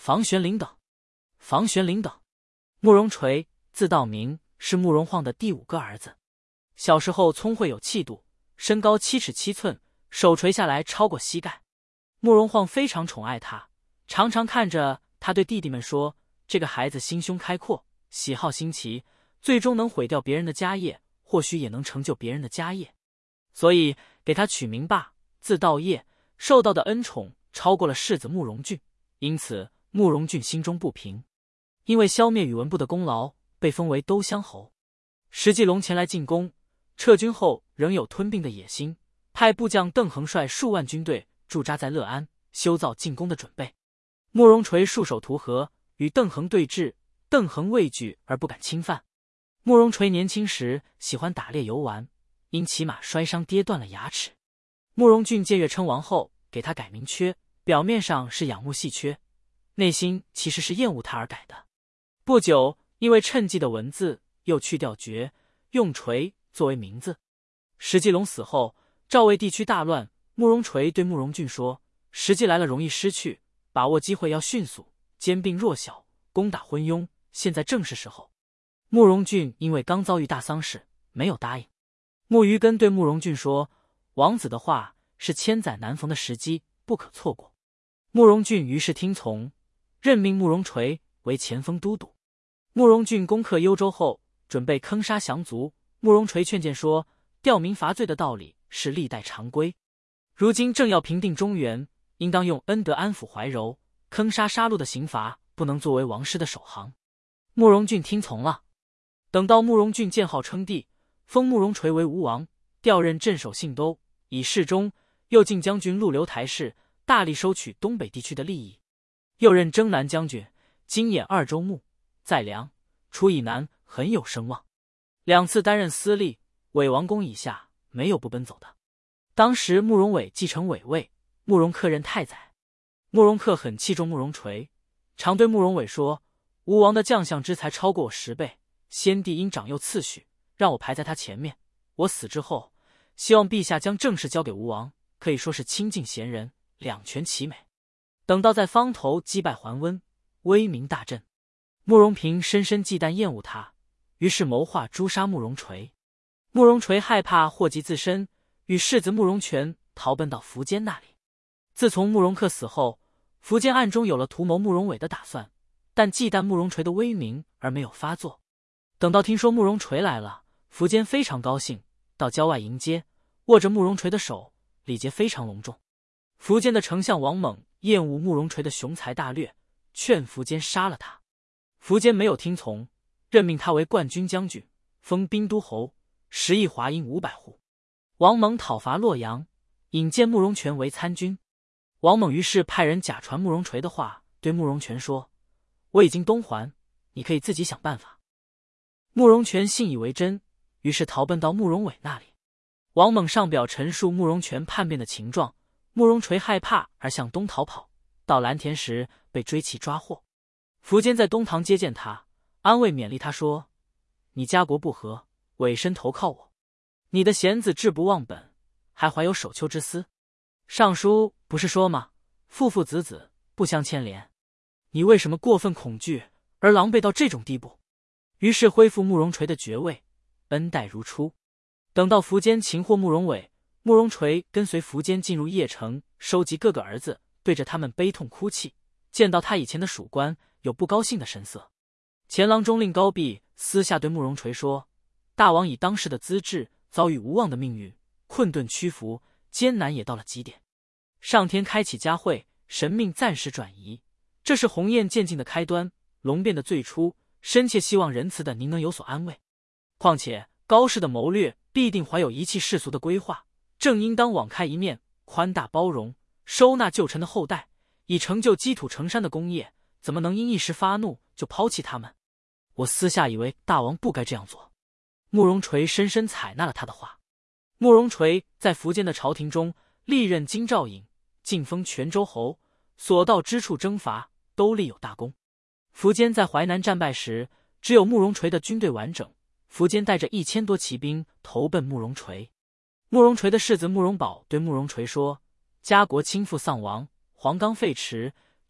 房玄龄等。房玄龄等，慕容垂，字道明，是慕容晃的第5个儿子。小时候聪慧有气度，身高7尺7寸，手垂下来超过膝盖。慕容晃非常宠爱他，常常看着他对弟弟们说：“这个孩子心胸开阔，喜好新奇，最终能毁掉别人的家业，或许也能成就别人的家业。”所以给他取名霸，字道业，受到的恩宠超过了世子慕容俊，因此慕容俊心中不平。因为消灭宇文部的功劳，被封为兜乡侯。石继龙前来进攻，撤军后仍有吞并的野心，派部将邓恒率数万军队驻扎在乐安，修造进攻的准备。慕容垂束手图和，与邓恒对峙，邓恒畏惧而不敢侵犯。慕容垂年轻时喜欢打猎游玩，因骑马摔伤跌断了牙齿。慕容俊借阅称王后，给他改名阙，表面上是仰慕戏阙，内心其实是厌恶他而改的。不久，因为趁机的文字，又去掉绝，用垂作为名字。石继龙死后，赵魏地区大乱，慕容垂对慕容俊说：“时机来了，容易失去，把握机会要迅速，兼并弱小，攻打昏庸，现在正是时候。”慕容俊因为刚遭遇大丧事，没有答应。慕余根对慕容俊说：“王子的话是千载难逢的时机，不可错过。”慕容俊于是听从，任命慕容垂为前锋都督。慕容俊攻克幽州后，准备坑杀降卒。慕容垂劝谏说：“吊民伐罪的道理是历代常规，如今正要平定中原，应当用恩德安抚怀柔，坑杀杀戮的刑罚不能作为王师的首行。”慕容俊听从了。等到慕容俊建号称帝，封慕容垂为吴王，调任镇守信都，以侍中，又进将军陆留台事，大力收取东北地区的利益。又任征南将军，经演2州牧，在梁、楚以南很有声望。2次担任司隶，伪王公以下没有不奔走的。当时慕容伟继承伪位，慕容恪任太宰。慕容恪很器重慕容垂，常对慕容伟说：“吴王的将相之才超过我10倍，先帝应长幼次序，让我排在他前面。我死之后，希望陛下将政事交给吴王，可以说是亲近贤人，两全其美。”等到在方头击败桓温，威名大振。慕容平深深忌惮厌恶他，于是谋划诛杀慕容垂。慕容垂害怕祸及自身，与世子慕容权逃奔到苻坚那里。自从慕容恪死后，苻坚暗中有了图谋慕容伟的打算，但忌惮慕容垂的威名而没有发作。等到听说慕容垂来了，苻坚非常高兴，到郊外迎接，握着慕容垂的手，礼节非常隆重。苻坚的丞相王猛厌恶慕容垂的雄才大略，劝苻坚杀了他。苻坚没有听从，任命他为冠军将军，封兵都侯，10亿华阴500户。王猛讨伐洛阳，引荐慕容权为参军。王猛于是派人假传慕容垂的话，对慕容权说：“我已经东还，你可以自己想办法。”慕容权信以为真，于是逃奔到慕容伟那里。王猛上表陈述慕容权叛变的情状，慕容垂害怕而向东逃跑，到蓝田时被追骑抓获。苻坚在东堂接见他，安慰勉励他说：“你家国不和，委身投靠我，你的贤子志不忘本，还怀有守丘之思。尚书不是说吗？父父子子不相牵连。你为什么过分恐惧而狼狈到这种地步？”于是恢复慕容垂的爵位，恩待如初。等到苻坚擒获慕容伟，慕容垂跟随苻坚进入邺城，收集各个儿子，对着他们悲痛哭泣。见到他以前的属官，有不高兴的神色。前郎中令高弼私下对慕容垂说：“大王以当时的资质，遭遇无望的命运，困顿屈服，艰难也到了极点。上天开启佳会，神命暂时转移，这是鸿雁渐进的开端，龙变的最初。深切希望仁慈的您能有所安慰。况且高士的谋略必定怀有遗弃世俗的规划，正应当网开一面，宽大包容，收纳旧臣的后代，以成就积土成山的功业，怎么能因一时发怒就抛弃他们？我私下以为大王不该这样做。”慕容垂深深采纳了他的话。慕容垂在苻坚的朝廷中历任京兆尹，晋封泉州侯，所到之处征伐都立有大功。苻坚在淮南战败时，只有慕容垂的军队完整，苻坚带着1000多骑兵投奔慕容垂。慕容垂的世子慕容宝对慕容垂说：“家国倾覆丧亡，黄冈废弛，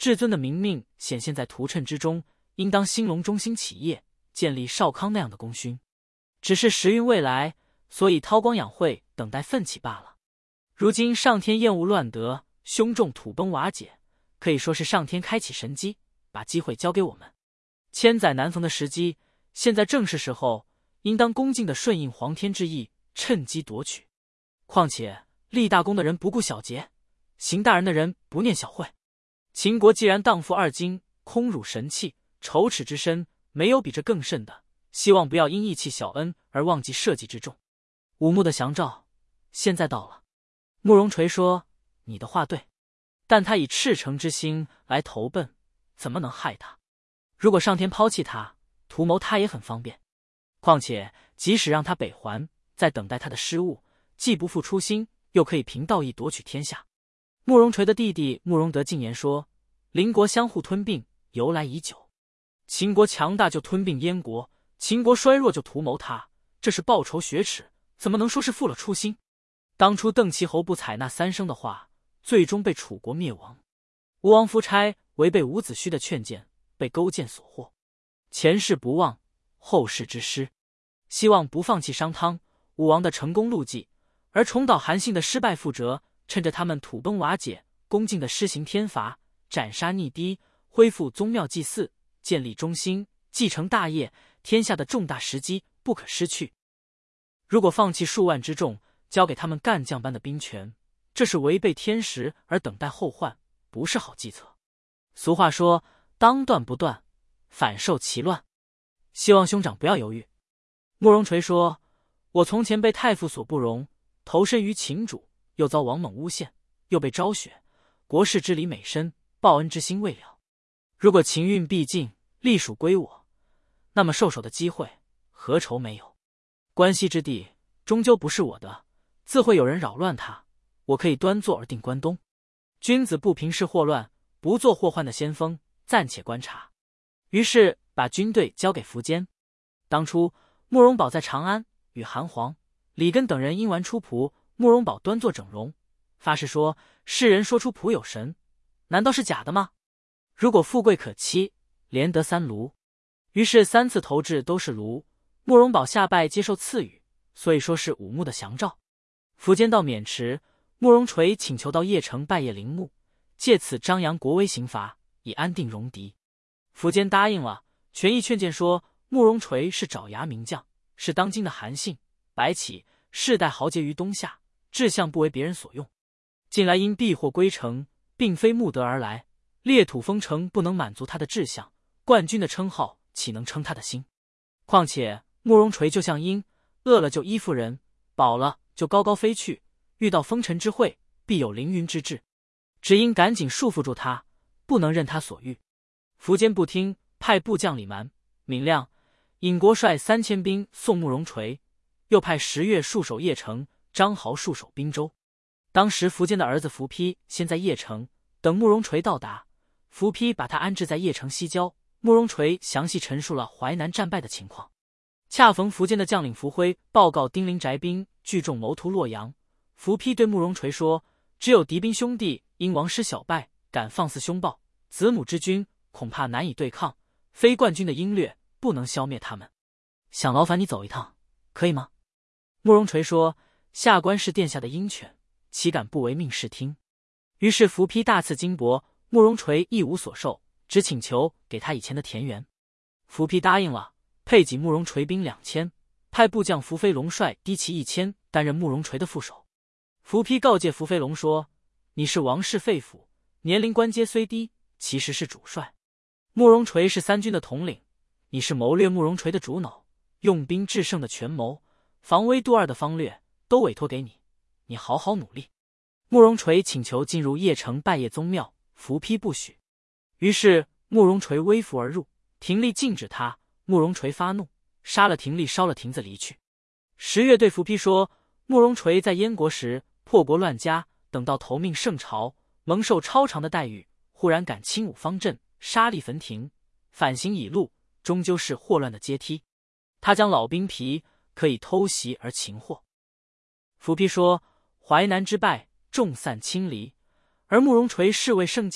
至尊的明命显现在图谶之中，应当兴隆中兴起业，建立少康那样的功勋。只是时运未来，所以韬光养晦，等待奋起罢了。如今上天厌恶乱德，兄众土崩瓦解，可以说是上天开启神机，把机会交给我们。千载难逢的时机，现在正是时候，应当恭敬地顺应皇天之意，趁机夺取。况且立大功的人不顾小节，行大人的人不念小惠。秦国既然荡妇二经，空辱神器，丑耻之身，没有比这更甚的。希望不要因义气小恩而忘记社稷之重。武穆的降诏现在到了。慕容垂说：“你的话对，但他以赤诚之心来投奔，怎么能害他？如果上天抛弃他，图谋他也很方便。况且即使让他北还，在等待他的失误，既不负初心，又可以凭道义夺取天下。”慕容垂的弟弟慕容德进言说：“邻国相互吞并，由来已久。秦国强大就吞并燕国，秦国衰弱就图谋他，这是报仇雪耻，怎么能说是负了初心？当初邓齐侯不采纳三生的话，最终被楚国灭亡。吴王夫差违背伍子胥的劝谏，被勾践所获。前事不忘，后事之师。希望不放弃商汤、武王的成功路迹，而重蹈韩信的失败覆辙，趁着他们土崩瓦解，恭敬地施行天罚，斩杀逆嫡，恢复宗庙祭祀，建立中兴，继承大业，天下的重大时机不可失去。如果放弃数万之众，交给他们干将般的兵权，这是违背天时而等待后患，不是好计策。俗话说，当断不断，反受其乱。希望兄长不要犹豫。慕容垂说：“我从前被太傅所不容，投身于秦主，又遭王猛诬陷，又被昭雪，国事之理美深，报恩之心未了。如果秦运必尽，隶属归我，那么受首的机会何愁没有？关西之地终究不是我的，自会有人扰乱它，我可以端坐而定关东。君子不平事祸乱，不做祸患的先锋，暂且观察。”于是把军队交给苻坚。当初慕容宝在长安与韩黄、李根等人因玩出仆，慕容宝端坐整容，发誓说：“世人说出仆有神，难道是假的吗？如果富贵可期，连得3卢。”于是3次投掷都是卢，慕容宝下拜接受赐予，所以说是武穆的降诏。苻坚到渑池，慕容垂请求到邺城拜谒陵墓，借此张扬国威刑罚，以安定戎狄。苻坚答应了，权益劝谏说：“慕容垂是爪牙名将，是当今的韩信、白起，世代豪杰于东夏，志向不为别人所用。近来因避祸归城，并非慕德而来，裂土封城不能满足他的志向，冠军的称号岂能称他的心？况且慕容垂就像鹰，饿了就依附人，饱了就高高飞去，遇到风尘之会，必有凌云之志，只应赶紧束缚住他，不能任他所欲。”苻坚不听，派部将李蛮、闵亮、尹国率3000兵送慕容垂，又派10月戍守邺城，张豪戍守滨州。当时苻坚的儿子苻丕先在邺城等慕容垂到达，苻丕把他安置在邺城西郊。慕容垂详细陈述了淮南战败的情况。恰逢苻坚的将领苻辉报告丁陵翟兵聚众谋屠洛阳，苻丕对慕容垂说：“只有敌兵兄弟因王师小败，敢放肆凶暴，子母之君恐怕难以对抗，非冠军的英略不能消灭他们。想劳烦你走一趟，可以吗？”慕容垂说：“下官是殿下的鹰犬，岂敢不违命视听？”于是苻丕大赐金帛，慕容垂一无所受，只请求给他以前的田园。苻丕答应了，配给慕容垂兵2000，派部将伏飞龙率低骑1000担任慕容垂的副手。苻丕告诫伏飞龙说：“你是王室肺腑，年龄官阶虽低，其实是主帅。慕容垂是3军的统领，你是谋略慕容垂的主脑，用兵制胜的权谋，防微杜二的方略，都委托给你，你好好努力。”慕容垂请求进入邺城拜谒宗庙，苻丕不许。于是慕容垂微服而入，廷吏禁止他，慕容垂发怒，杀了廷吏，烧了亭子离去。10月对苻丕说：“慕容垂在燕国时破国乱家，等到投命圣朝，蒙受超长的待遇，忽然敢轻武方阵，杀戮焚庭，反行已露，终究是祸乱的阶梯。他将老兵皮，可以偷袭而擒获。”苻丕说：“淮南之败，众散亲离，而慕容垂侍卫圣驾，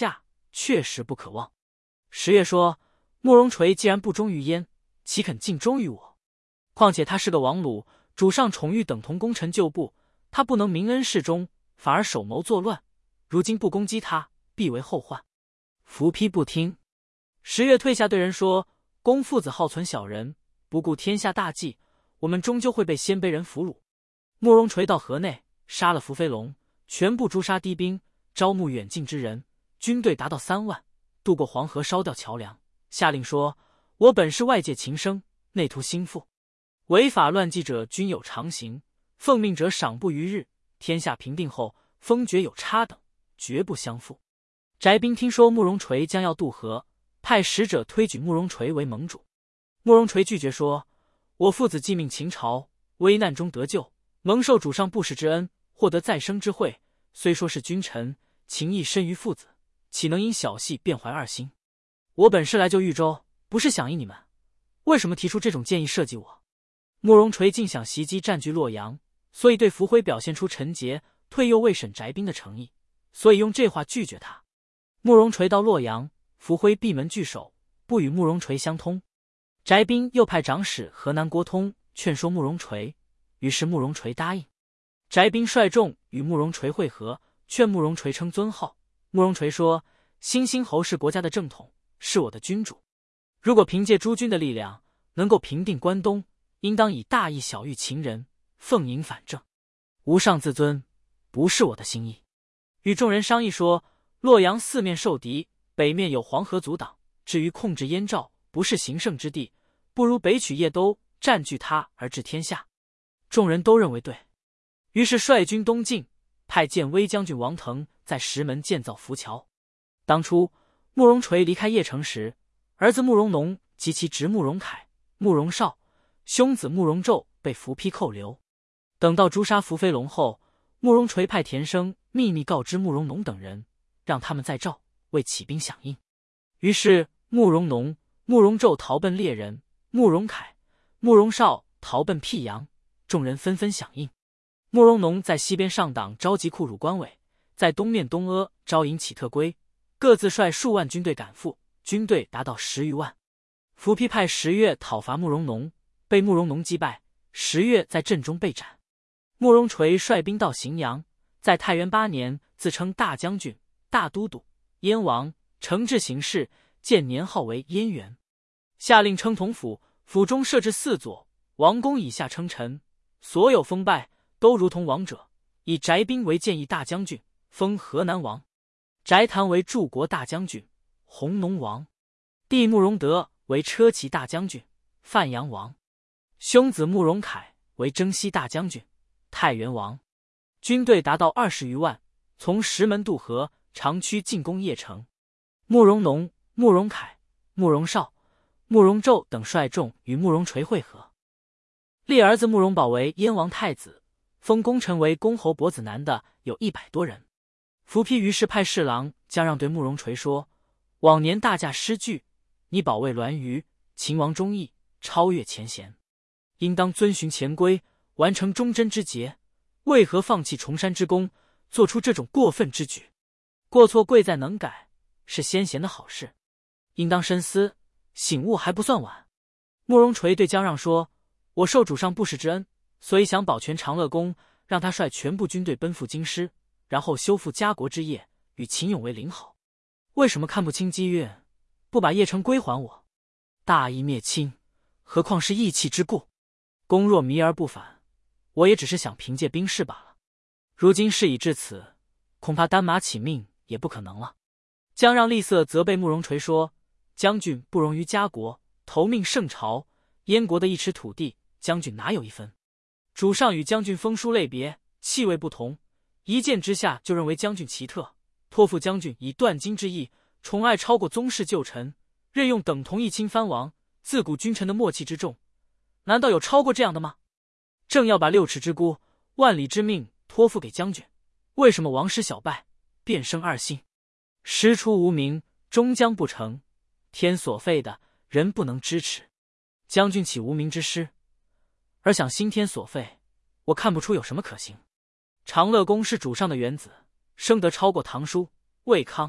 确实不可忘。十月说：“慕容垂既然不忠于燕，岂肯尽忠于我？况且他是个王鲁，主上宠遇等同功臣旧部，他不能明恩示忠，反而手谋作乱。如今不攻击他，必为后患。”伏丕不听。十月退下，对人说：“公父子好存小人，不顾天下大计，我们终究会被鲜卑人俘虏。”慕容垂到河内，杀了伏飞龙，全部诛杀敌兵，招募远近之人，军队达到3万，渡过黄河，烧掉桥梁，下令说：“我本是外界情生，内图兴复，违法乱纪者均有常刑，奉命者赏不逾日。天下平定后，封爵有差等，绝不相负。”翟兵听说慕容垂将要渡河，派使者推举慕容垂为盟主。慕容垂拒绝说：“我父子继命秦朝，危难中得救，蒙受主上不世之恩，获得再生之惠。虽说是君臣，情义深于父子，岂能因小戏变怀二心？我本是来救豫州，不是响应你们，为什么提出这种建议设计我？”慕容垂竟想袭击占据洛阳，所以对伏辉表现出陈节退右未审翟兵的诚意，所以用这话拒绝他。慕容垂到洛阳，伏辉闭门拒守，不与慕容垂相通。翟兵又派长史河南郭通劝说慕容垂，于是慕容垂答应。翟兵率众与慕容垂会合，劝慕容垂称尊号。慕容垂说：“兴兴侯是国家的正统，是我的君主。如果凭借诸军的力量能够平定关东，应当以大义小喻秦人，奉迎反正。无上自尊，不是我的心意。”与众人商议说：“洛阳四面受敌，北面有黄河阻挡，至于控制燕赵，不是行胜之地，不如北取邺都，占据它而治天下。”众人都认为对，于是率军东进，派建威将军王腾在石门建造浮桥。当初慕容垂离开邺城时，儿子慕容农及其侄慕容凯、慕容绍、兄子慕容胄被伏丕扣留。等到诛杀伏飞龙后，慕容垂派田生秘密告知慕容农等人，让他们在赵为起兵响应。于是慕容农、慕容胄逃奔猎人，慕容凯、慕容绍逃奔辟阳，众人纷纷响应。慕容农在西边上党召集库汝关尾，在东面东阿招引乞特归，各自率数万军队赶赴，军队达到10余万。伏丕派十月讨伐慕容农，被慕容农击败，十月在阵中被斩。慕容垂率兵到荥阳，在太元8年自称大将军、大都督、燕王，承制行事，建年号为燕元。下令称统府，府中设置4佐，王公以下称臣，所有封拜都如同王者，以翟兵为建议大将军，封河南王；翟谭为柱国大将军，弘农王；弟慕容德为车骑大将军，范阳王；兄子慕容凯为征西大将军，太原王。军队达到20余万，从石门渡河，长驱进攻邺城。慕容农、慕容凯、慕容绍、慕容胄等率众与慕容垂会合，立儿子慕容宝为燕王太子，封功臣为公侯伯子男的有100多人。伏丕于是派侍郎姜让对慕容垂说：“往年大驾失据，你保卫栾虞，秦王忠义，超越前贤，应当遵循前规，完成忠贞之节，为何放弃崇山之功，做出这种过分之举？过错贵在能改，是先贤的好事，应当深思，醒悟还不算晚。”慕容垂对姜让说：“我受主上不世之恩，所以想保全长乐宫，让他率全部军队奔赴京师，然后修复家国之业，与秦俑为邻好。为什么看不清机运，不把邺城归还我？大义灭亲，何况是义气之故？公若迷而不返，我也只是想凭借兵势罢了。如今事已至此，恐怕单马起命也不可能了。”姜让厉色责备慕容垂说：“将军不容于家国，投命圣朝，燕国的1尺土地，将军哪有一分？主上与将军封书类别，气味不同，一见之下就认为将军奇特，托付将军以断金之意，宠爱超过宗室旧臣，任用等同一亲藩王，自古君臣的默契之重，难道有超过这样的吗？正要把6尺之孤、万里之命托付给将军，为什么王师小败，便生二心？师出无名，终将不成，天所废的，人不能支持。将军岂无名之师？而想兴天所废，我看不出有什么可行。长乐宫是主上的原子，生得超过唐叔、魏康，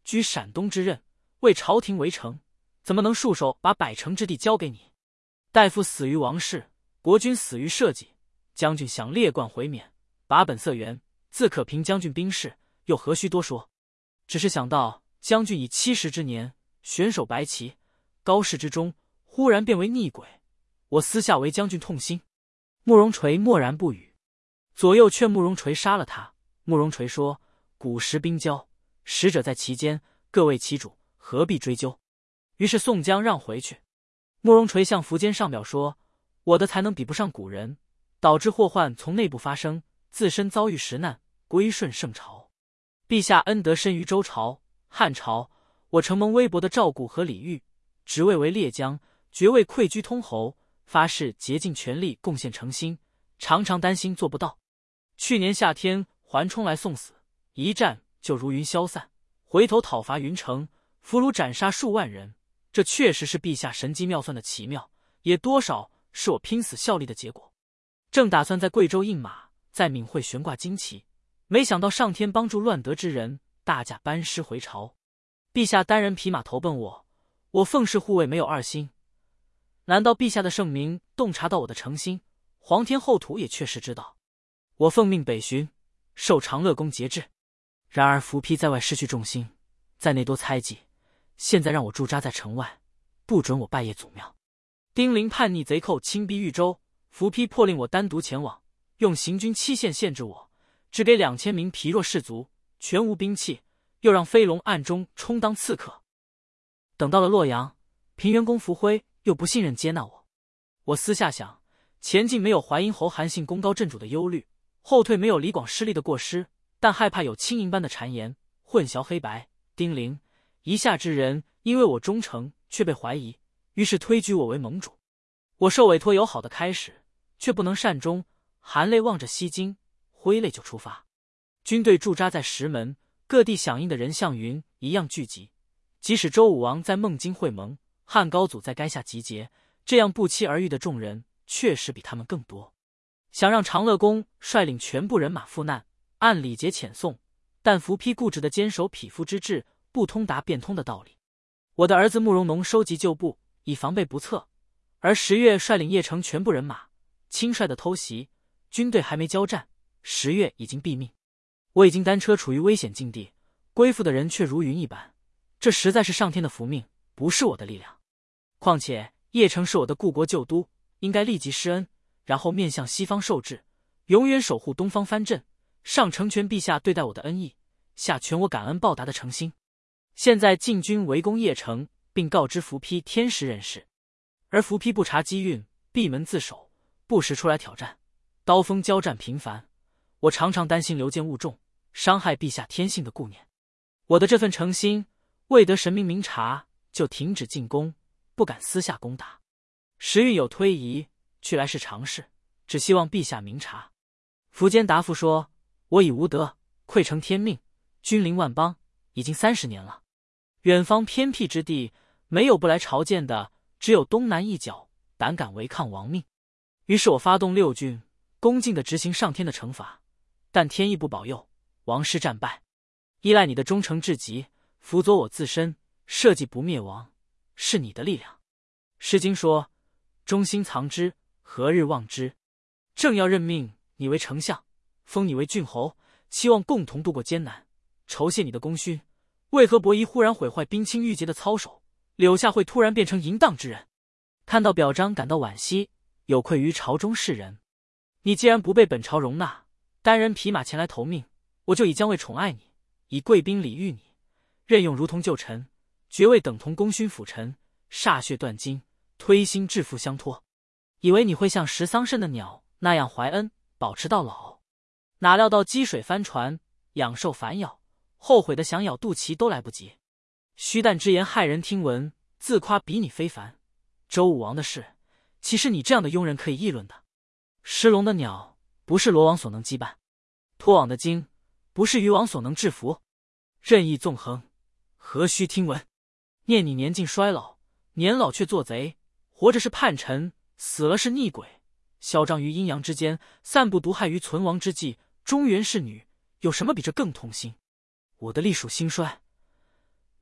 居陕东之任，为朝廷为城，怎么能束手把百城之地交给你？大夫死于王室，国君死于社稷，将军想列冠回免，把本色源，自可凭将军兵势，又何须多说？只是想到将军以70之年，选手白旗，高士之中，忽然变为逆鬼，我私下为将军痛心。慕容垂默然不语，左右劝慕容垂杀了他。慕容垂说：古时兵交，使者在其间，各为其主，何必追究？于是宋江让回去。慕容垂向苻坚上表说：我的才能比不上古人，导致祸患从内部发生，自身遭遇时难，归顺圣朝。陛下恩德深于周朝、汉朝，我承蒙微薄的照顾和礼遇，职位为列将，爵位馈居通侯，发誓竭尽全力贡献诚心，常常担心做不到。去年夏天桓冲来送死，一战就如云消散，回头讨伐云城，俘虏斩杀数万人，这确实是陛下神机妙算的奇妙，也多少是我拼死效力的结果。正打算在贵州印马，在闽会悬挂旌旗，没想到上天帮助乱德之人，大驾班师回朝。陛下单人匹马投奔我，我奉侍护卫没有二心。难道陛下的圣明洞察到我的诚心？皇天后土也确实知道。我奉命北巡，受长乐宫节制。然而伏丕在外失去重心，在内多猜忌，现在让我驻扎在城外，不准我拜谒祖庙。丁玲叛逆贼寇侵逼豫州，伏丕迫令我单独前往，用行军期限限制我，只给2000名疲弱士卒，全无兵器，又让飞龙暗中充当刺客。等到了洛阳，平原公伏辉又不信任接纳我。我私下想，前进没有淮阴侯韩信功高震主的忧虑，后退没有李广失利的过失，但害怕有轻盈般的谗言，混淆黑白。丁玲以下之人，因为我忠诚却被怀疑，于是推举我为盟主。我受委托有好的开始，却不能善终，含泪望着西京，挥泪就出发。军队驻扎在石门，各地响应的人像云一样聚集。即使周武王在孟津会盟，汉高祖在垓下集结，这样不期而遇的众人确实比他们更多。想让长乐宫率领全部人马赴难，按礼节遣送，但伏丕固执地坚守匹夫之志，不通达变通的道理。我的儿子慕容农收集旧部，以防备不测，而10月率领邺城全部人马轻率地偷袭，军队还没交战，10月已经毙命。我已经单车处于危险境地，归附的人却如云一般，这实在是上天的福命，不是我的力量。况且邺城是我的故国旧都，应该立即施恩，然后面向西方受制，永远守护东方藩镇，上成全陛下对待我的恩义，下全我感恩报答的诚心。现在进军围攻邺城，并告知伏丕天时人事，而伏丕不察机运，闭门自守，不时出来挑战，刀锋交战频繁。我常常担心流箭误中，伤害陛下天性的顾念。我的这份诚心，未得神明明察，就停止进攻，不敢私下攻打。时运有推移，去来是常事，只希望陛下明察。苻坚答复说：我已无德，愧承天命，君临万邦，已经30年了。远方偏僻之地，没有不来朝见的，只有东南一角胆敢违抗王命。于是我发动6军，恭敬地执行上天的惩罚，但天意不保佑，王师战败。依赖你的忠诚至极，辅佐我自身，社稷不灭亡，是你的力量。诗经说：忠心藏之，何日忘之？正要任命你为丞相，封你为郡侯，期望共同度过艰难，酬谢你的功勋，为何伯夷忽然毁坏冰清玉洁的操守，柳下惠突然变成淫荡之人？看到表彰感到惋惜，有愧于朝中士人。你既然不被本朝容纳，单人匹马前来投命，我就已将为宠爱你，以贵宾礼遇你，任用如同旧臣，爵位等同功勋辅臣，歃血断筋，推心置腹相托。以为你会像食桑葚的鸟那样怀恩，保持到老，哪料到积水翻船，养兽反咬，后悔的想咬肚脐都来不及。虚诞之言骇人听闻，自夸比你非凡。周武王的事，岂是你这样的庸人可以议论的？失笼的鸟，不是罗网所能羁绊；脱网的鲸，不是渔网所能制服。任意纵横，何须听闻？念你年近衰老，年老却做贼，活着是叛臣，死了是逆鬼，嚣张于阴阳之间，散布毒害于存亡之际，中原是女，有什么比这更痛心？我的隶属兴衰，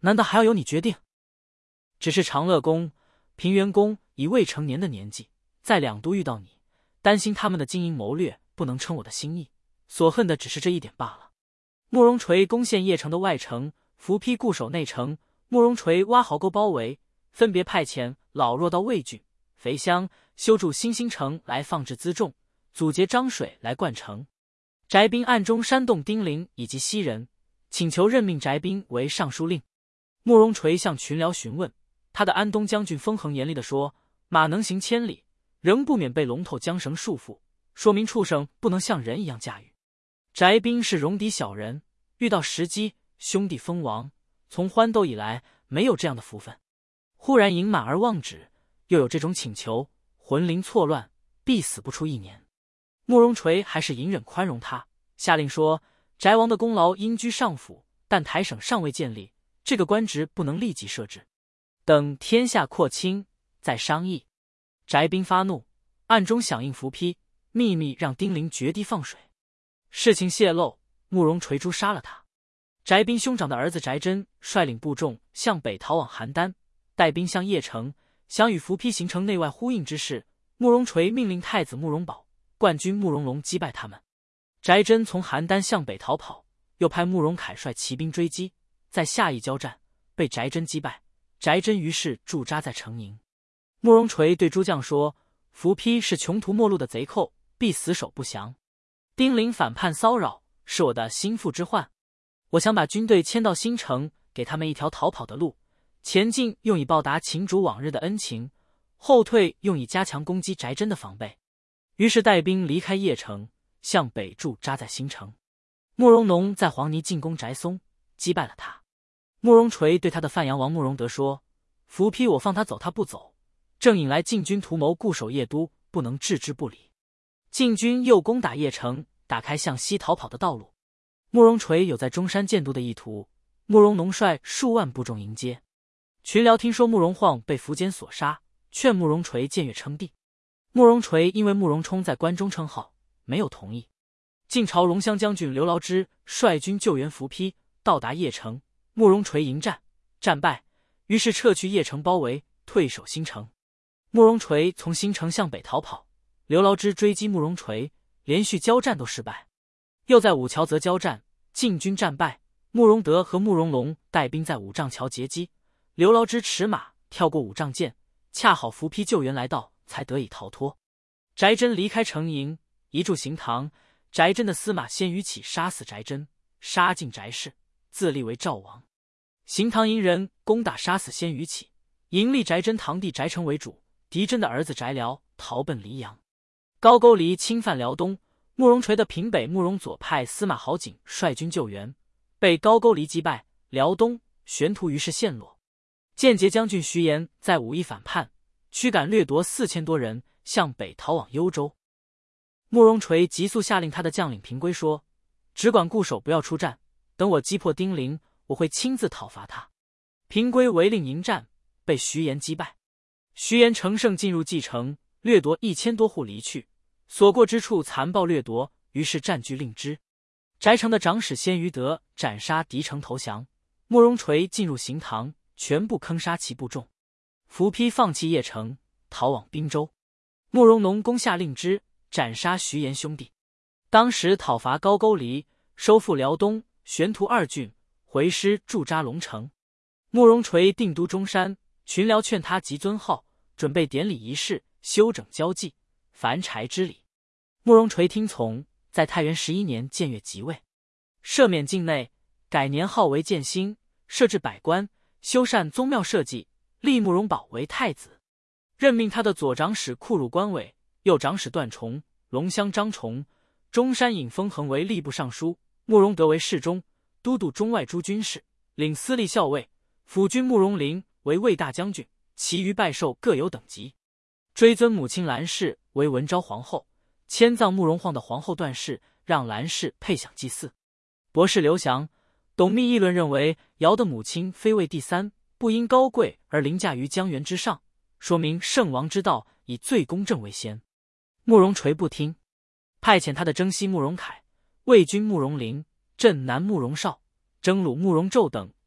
难道还要由你决定？只是长乐宫、平原宫已未成年的年纪，在两都遇到你，担心他们的经营谋略不能称我的心意，所恨的只是这一点罢了。慕容垂攻陷邺城的外城，伏丕固守内城。慕容垂挖壕沟包围，分别派遣老弱到魏郡、肥乡修筑新兴城来放置辎重，阻截漳水来灌城。翟兵暗中煽动丁零以及西人，请求任命翟兵为尚书令。慕容垂向群僚询问，他的安东将军封恒严厉地说：马能行千里，仍不免被龙头缰绳束缚，说明畜生不能像人一样驾驭。翟兵是戎狄小人，遇到时机，兄弟封王，从欢斗以来没有这样的福分。忽然迎马而忘旨，又有这种请求，魂灵错乱，必死不出1年。慕容垂还是隐忍宽容他，下令说：翟王的功劳应居上府，但台省尚未建立，这个官职不能立即设置，等天下扩清再商议。翟兵发怒，暗中响应伏丕，秘密让丁零决堤放水。事情泄露，慕容垂诛杀了他。翟兵兄长的儿子翟真率领部众向北逃往邯郸，带兵向邺城，想与伏丕形成内外呼应之势。慕容垂命令太子慕容宝、冠军慕容龙击败他们。翟真从邯郸向北逃跑，又派慕容凯率骑兵追击，在下邑交战，被翟真击败。翟真于是驻扎在城营。慕容垂对诸将说：伏丕是穷途末路的贼寇，必死守不降。丁零反叛骚扰，是我的心腹之患。我想把军队迁到新城，给他们一条逃跑的路，前进用以报答秦主往日的恩情，后退用以加强攻击翟真的防备。于是带兵离开邺城，向北驻扎在新城。慕容农在黄泥进攻翟松，击败了他。慕容垂对他的范阳王慕容德说：伏丕我放他走他不走，正引来晋军图谋固守邺都，不能置之不理。晋军又攻打邺城，打开向西逃跑的道路。慕容垂有在中山建都的意图，慕容农率数万部众迎接。群僚听说慕容晃被苻坚所杀，劝慕容垂僭越称帝。慕容垂因为慕容冲在关中称号，没有同意。晋朝荣乡将军刘牢之率军救援伏丕，到达邺城，慕容垂迎战，战败，于是撤去邺城包围，退守新城。慕容垂从新城向北逃跑，刘牢之追击慕容垂，连续交战都失败。又在武桥泽交战，晋军战败，慕容德和慕容龙带兵在五丈桥截击，刘牢之驰马跳过五丈涧，恰好伏丕救援来到，才得以逃脱。翟真离开城营，移驻行堂，翟真的司马先于起杀死翟真，杀尽翟氏，自立为赵王。行堂营人攻打杀死先于起，迎立翟真堂弟翟成为主，狄真的儿子翟辽逃奔黎阳。高句丽侵犯辽东，慕容垂的平北慕容左派司马好景率军救援，被高句丽击败，辽东玄图于是陷落。间节将军徐延在武义反叛，驱赶掠夺4000多人，向北逃往幽州。慕容垂急速下令他的将领平归说：只管固守，不要出战，等我击破丁零，我会亲自讨伐他。平归违令迎战，被徐延击败。徐延乘胜进入蓟城，掠夺1000多户离去，所过之处残暴掠夺，于是占据令之。翟城的长史先于德斩杀敌城投降，慕容垂进入行堂，全部坑杀其部众。伏丕放弃邺城，逃往滨州。慕容农攻下令之，斩杀徐延兄弟。当时讨伐高句丽，收复辽东、玄图2郡，回师驻扎龙城。慕容垂定都中山，群僚劝他即尊号，准备典礼仪式，修整交际，凡柴之礼。慕容垂听从，在太元11年建越即位，赦免境内，改年号为建兴，设置百官，修缮宗庙社稷，立慕容宝为太子，任命他的左长史库汝关伟、右长史段崇、龙乡张崇、中山尹封恒为吏部尚书，慕容德为侍中，都督中外诸军事，领司隶校尉，辅军慕容林为卫大将军，其余拜授各有等级。追尊母亲兰氏为文昭皇后，迁葬慕容晃的皇后段氏，让兰氏配享祭祀。博士刘翔、董密议论认为，尧的母亲非位第三，不因高贵而凌驾于江源之上，说明圣王之道以最公正为先。慕容垂不听，派遣他的征西慕容凯、魏军慕容林、镇南慕容绍、征虏慕容胄等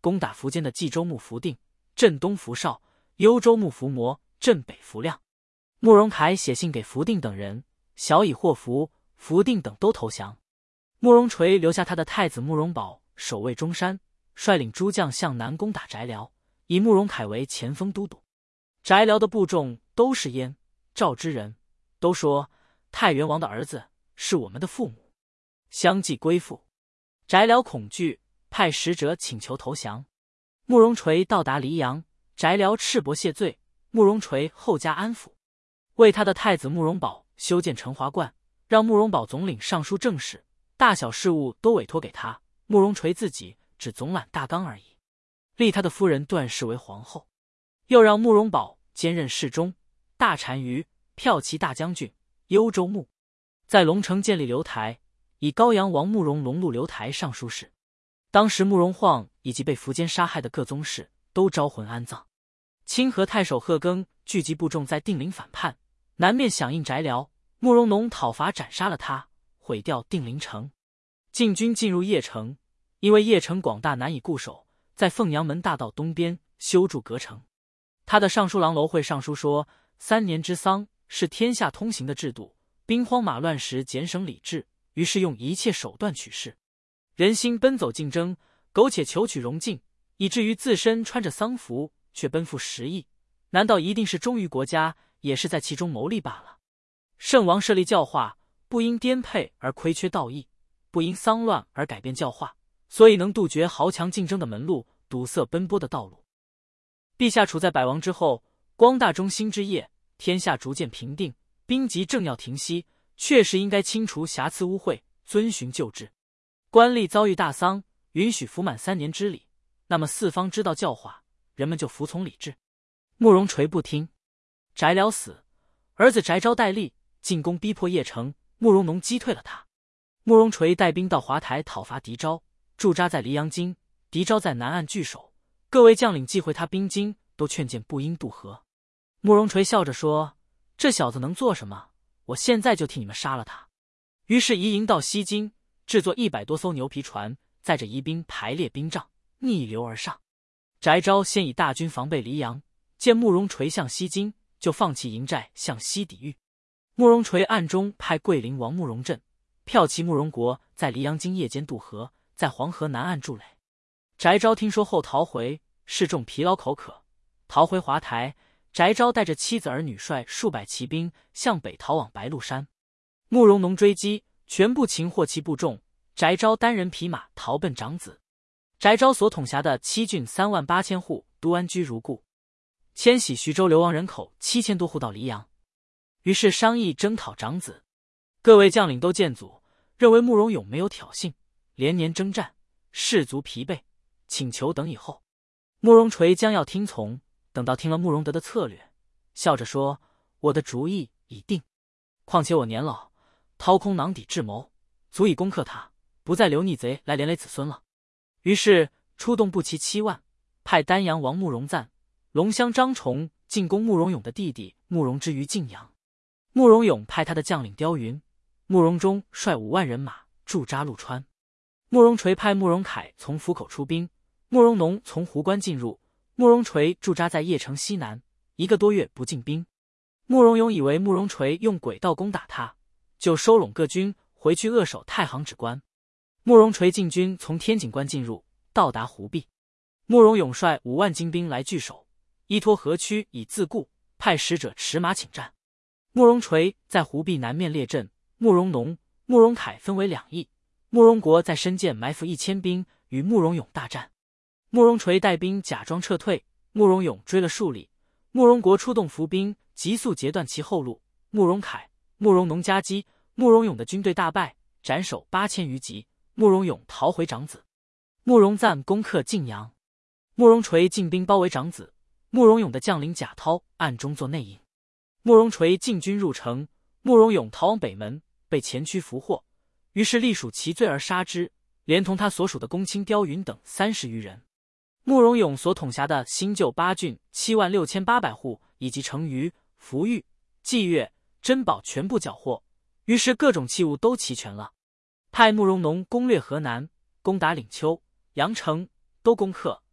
攻打苻坚的冀州牧福定、镇东福绍、幽州牧伏魔、镇北伏亮。慕容凯写信给福定等人，小以祸福，福定等都投降。慕容垂留下他的太子慕容宝守卫中山，率领诸将向南攻打翟辽，以慕容凯为前锋都督。翟辽的部众都是燕、赵之人，都说太原王的儿子是我们的父母，相继归附。翟辽恐惧，派使者请求投降。慕容垂到达黎阳，翟辽赤膊谢罪，慕容垂后加安抚，为他的太子慕容宝修建成华观，让慕容宝总领尚书政事，大小事务都委托给他，慕容垂自己只总揽大纲而已。立他的夫人段氏为皇后，又让慕容宝兼任侍中、大单于、骠骑大将军、幽州牧，在龙城建立留台，以高阳王慕容龙录留台尚书事。当时慕容晃以及被苻坚杀害的各宗室都招魂安葬。清河太守贺庚聚集部众在定陵反叛，南面响应翟辽，慕容农讨伐斩杀了他，毁掉定陵城。晋军进入邺城，因为邺城广大难以固守，在凤阳门大道东边修筑隔城。他的尚书郎楼会上书说，3年之丧是天下通行的制度，兵荒马乱时减省礼制，于是用一切手段取势。人心奔走竞争，苟且求取荣尽，以至于自身穿着丧服却奔赴食邑，难道一定是忠于国家，也是在其中谋利罢了？圣王设立教化，不因颠沛而亏缺道义，不因丧乱而改变教化，所以能杜绝豪强竞争的门路，堵塞奔波的道路。陛下处在百亡之后，光大中兴之业，天下逐渐平定，兵籍正要停息，确实应该清除瑕疵污秽，遵循旧制。官吏遭遇大丧，允许服满3年之礼，那么四方知道教化，人们就服从礼制。慕容垂不听，翟辽死，儿子翟昭代立，进攻逼迫邺城，慕容农击退了他。慕容垂带兵到华台讨伐狄昭，驻扎在黎阳津，狄昭在南岸据守，各位将领寄回他兵津，都劝谏不应渡河。慕容垂笑着说，这小子能做什么？我现在就替你们杀了他。于是移营到西津，制作100多艘牛皮船，载着疑兵排列兵仗，逆流而上。翟昭先以大军防备黎阳，见慕容垂向西津，就放弃营寨向西抵御。慕容垂暗中派桂林王慕容振、骠骑慕容国在黎阳津夜间渡河，在黄河南岸筑垒。翟昭听说后逃回，示众疲劳口渴，逃回华台。翟昭带着妻子儿女率数百骑兵向北逃往白鹿山。慕容农追击，全部擒获其部众，翟昭单人匹马逃奔长子。翟昭所统辖的7郡38000户都安居如故，迁徙徐州流亡人口7000多户到黎阳。于是商议征讨长子，各位将领都见阻，认为慕容永没有挑衅，连年征战，士卒疲惫，请求等以后。慕容垂将要听从，等到听了慕容德的策略，笑着说，我的主意已定，况且我年老，掏空囊底智谋，足以攻克他，不再留逆贼来连累子孙了。于是出动步骑7万，派丹阳王慕容赞、龙乡张崇进攻慕容永的弟弟慕容之于晋阳。慕容永派他的将领刁云、慕容忠率5万人马驻扎陆川。慕容垂派慕容凯从府口出兵，慕容农从湖关进入，慕容垂驻扎在邺城西南，1个多月不进兵。慕容永以为慕容垂用诡道攻打他，就收拢各军回去扼守太行止关。慕容垂进军从天井关进入，到达湖壁。慕容永率5万精兵来据守，依托河曲以自固，派使者持马请战。慕容垂在湖壁南面列阵，慕容农、慕容凯分为2翼，慕容国在深涧埋伏1000兵与慕容永大战。慕容垂带兵假装撤退，慕容永追了数里，慕容国出动伏兵，急速截断其后路。慕容凯、慕容农夹击，慕容永的军队大败，斩首8000余级。慕容永逃回长子。慕容赞攻克晋阳，慕容垂进兵包围长子。慕容永的将领贾涛暗中做内应。慕容垂进军入城，慕容永逃往北门，被前驱俘获，于是隶属其罪而杀之，连同他所属的公卿刁云等30余人。慕容永所统辖的新旧8郡76800户以及成渝、福玉、济越、珍宝全部缴获，于是各种器物都齐全了。派慕容农攻略河南，攻打岭丘、阳城，都攻克，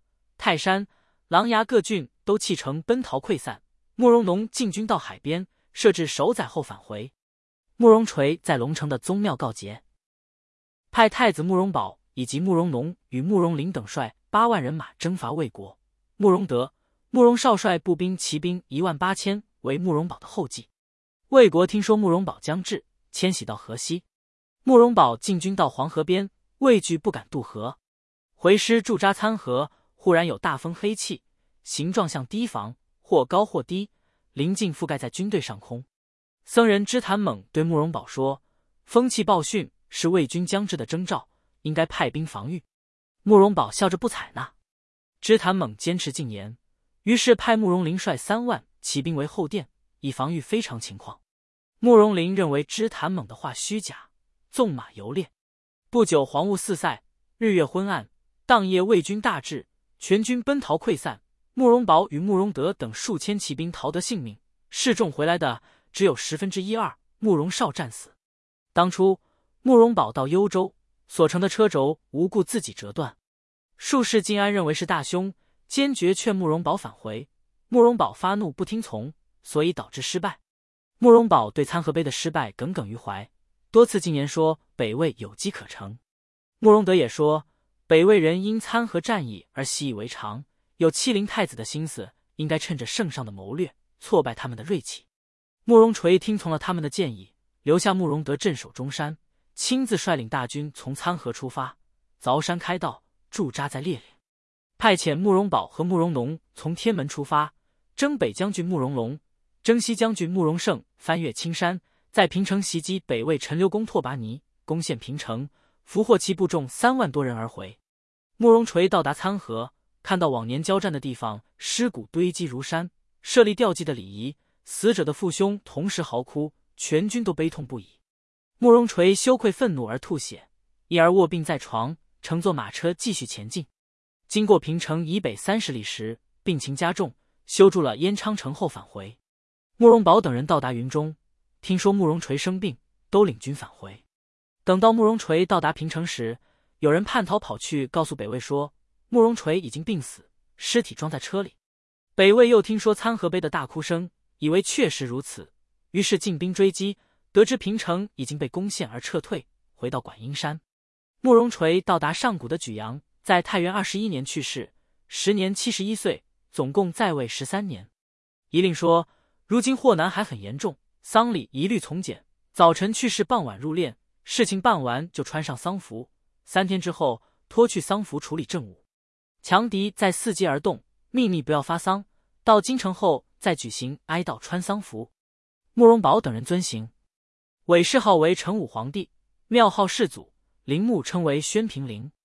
泰山、琅琊各郡都弃城奔逃溃散。慕容农进军到海边，设置守载后返回。慕容垂在龙城的宗庙告捷，派太子慕容宝以及慕容农与慕容林等率8万人马征伐魏国。慕容德、慕容绍率步兵骑兵18000为慕容宝的后继。魏国听说慕容宝将至，迁徙到河西。慕容宝进军到黄河边，畏惧不敢渡河。回师驻扎参河，忽然有大风黑气，形状像堤防，或高或低，临近覆盖在军队上空。僧人支坛猛对慕容宝说：“风气暴汛是魏军将至的征兆，应该派兵防御。”慕容宝笑着不采纳。支坛猛坚持进言，于是派慕容林率3万骑兵为后殿，以防御非常情况。慕容林认为支坛猛的话虚假，纵马游猎。不久黄雾四塞，日月昏暗，当夜魏军大至，全军奔逃溃散。慕容宝与慕容德等数千骑兵逃得性命，示众回来的只有1/2，慕容绍战死。当初慕容宝到幽州，所乘的车轴无故自己折断，术士晋安认为是大凶，坚决劝慕容宝返回。慕容宝发怒不听从，所以导致失败。慕容宝对参河碑的失败耿耿于怀，多次进言说北魏有机可乘。慕容德也说，北魏人因参河战役而习以为常，有欺凌太子的心思，应该趁着圣上的谋略，挫败他们的锐气。慕容垂听从了他们的建议，留下慕容德镇守中山，亲自率领大军从参河出发，凿山开道，驻扎在烈岭。派遣慕容宝和慕容农从天门出发，征北将军慕容龙、征西将军慕容盛翻越青山，在平城袭击北魏陈留公拓跋尼，攻陷平城，俘获其部众3万多人而回。慕容垂到达参河，看到往年交战的地方尸骨堆积如山，设立吊祭的礼仪，死者的父兄同时嚎哭，全军都悲痛不已。慕容垂羞愧愤怒而吐血，一而卧病在床，乘坐马车继续前进。经过平城以北30里时，病情加重，修筑了燕昌城后返回。慕容宝等人到达云中，听说慕容垂生病，都领军返回。等到慕容垂到达平城时，有人叛逃跑去告诉北魏说，慕容垂已经病死，尸体装在车里。北魏又听说参河碑的大哭声，以为确实如此，于是进兵追击，得知平城已经被攻陷而撤退，回到管阴山。慕容垂到达上古的莒阳，在太元21年去世，时年71岁，总共在位13年。遗令说，如今祸难还很严重，丧礼一律从简，早晨去世，傍晚入殓，事情办完就穿上丧服，3天之后脱去丧服处理政务。强敌在伺机而动，秘密不要发丧，到京城后再举行哀悼穿丧服。慕容宝等人遵行。韦氏号为成武皇帝，庙号世祖，陵墓称为宣平陵。